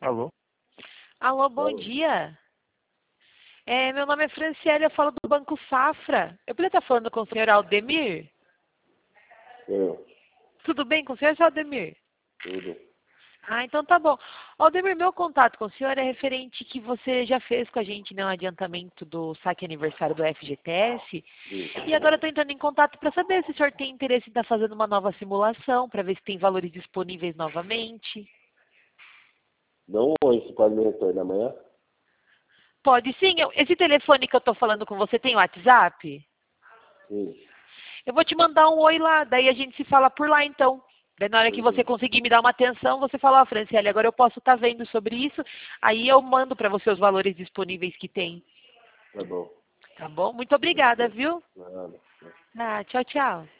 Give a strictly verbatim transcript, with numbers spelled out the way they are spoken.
Alô? Alô, bom dia. É, meu nome é Franciele, eu falo do Banco Safra. Eu poderia estar falando com o senhor Aldemir? Eu. Tudo bem com o senhor, senhor Aldemir? Tudo. Ah, então tá bom. Aldemir, meu contato com o senhor é referente que você já fez com a gente, né, um adiantamento do saque aniversário do F G T S. Isso. E agora eu estou entrando em contato para saber se o senhor tem interesse em estar fazendo uma nova simulação, para ver se tem valores disponíveis novamente. Não hoje, você pode me retornar amanhã? Pode sim. Eu- esse telefone que eu estou falando com você tem WhatsApp? Sim. Eu vou te mandar um oi lá, daí a gente se fala por lá então. Daí na hora que você Uhum. conseguir me dar uma atenção, você fala, ó, Franciele, agora eu posso estar vendo sobre isso, aí eu mando para você os valores disponíveis que tem. Tá bom. Tá bom? Muito obrigada, viu? Nada. Ah, tchau, tchau.